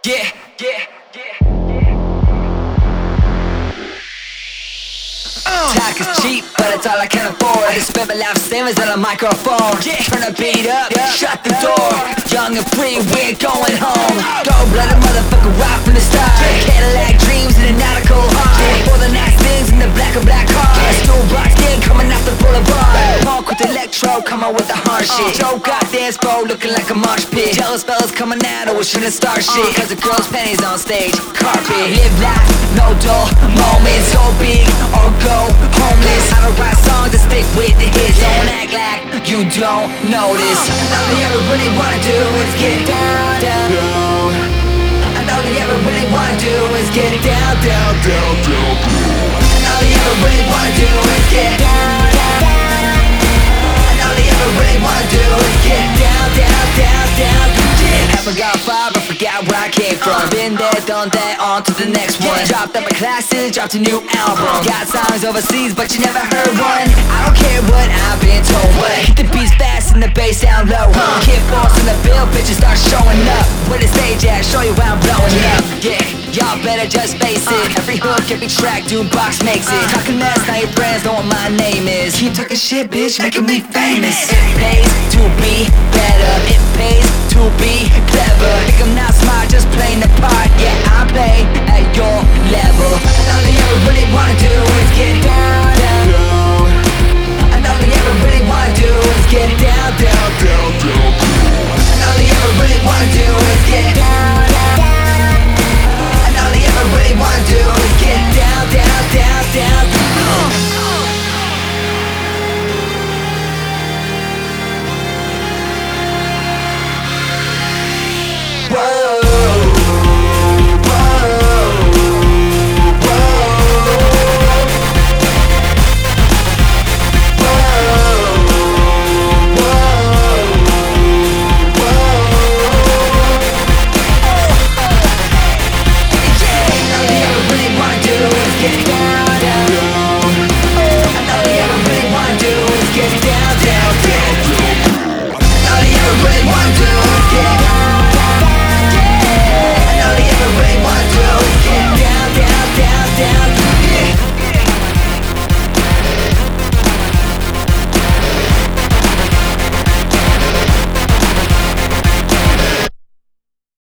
Yeah, yeah, yeah. Talk is cheap, but it's all I can afford. I just spend my life savings on a microphone. Turn the beat up, shut the door. Young and free, we're going home. Gold-blooded motherfucker right from the start. Cadillac dreams in an nautical heart. For the nice things in the black and black car. Stool box gang coming off the boulevard. Punk with electro, come on with the hard shit. Joe got dance bro, looking like a mosh pit. Jealous fellas coming out, oh, wishing to start shit. Cause the girls' panties on stage, carpet. Live life, no dull moments. Go big or go homeless. I don't write songs that stick with the hits. Don't act like you don't notice. All you ever really wanna do is get down, down, down. And all you ever really wanna do is get down, down, down, down. And all you ever really wanna do is get down, down, down. And all you ever really wanna do is get down, down, down, down. Yeah. Ever got far but forgot where I came from. Been there, done that, on to the next one. Dropped out my classes, dropped a new album. Got songs overseas but you never heard one. I don't care what I've been told, but hit the beats fast and the bass sound low. Kid Force in the bill, bitches start showing up. Where the stage at, show you how I'm blowing up. Yeah, y'all better just face it. Every hook, every track, dude box makes it. Talking mess, now your friends know what my name is. Keep talking shit, bitch, making me famous. It pays to be better.